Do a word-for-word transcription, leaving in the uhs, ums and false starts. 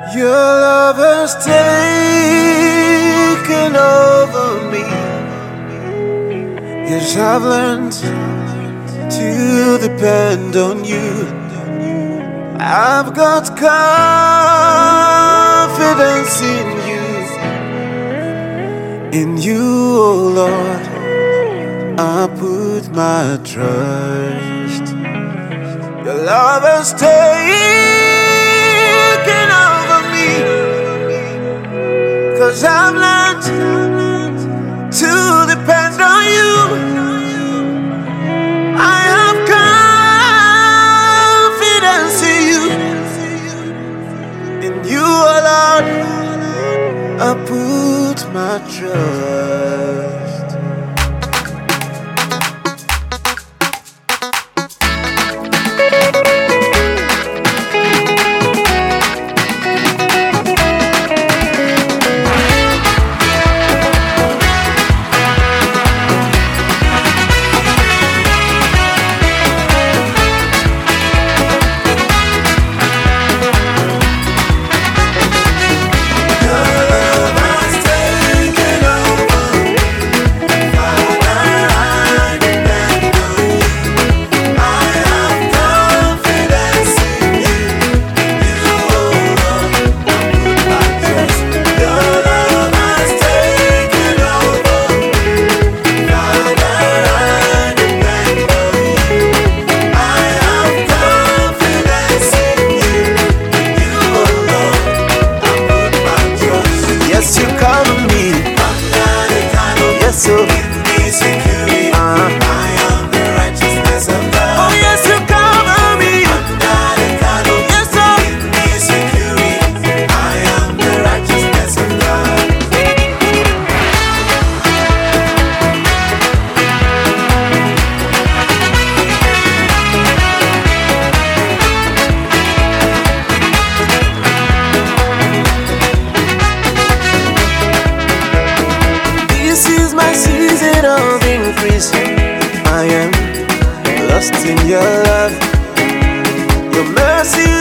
Your love has taken over me. Yes, I've learned to depend on you. I've got confidence in you. In you, oh Lord, I put my trust. Your love has taken over me, 'cause I've learned to depend on you. I have confidence in you. In you, oh Lord, I put my trust. So give me security. Uh-huh. I am the righteousness of God. Oh yes, you cover me. Yes, sir. Give me security. I am the righteousness of God. This is my season of increase. I am lost in your love. Your mercy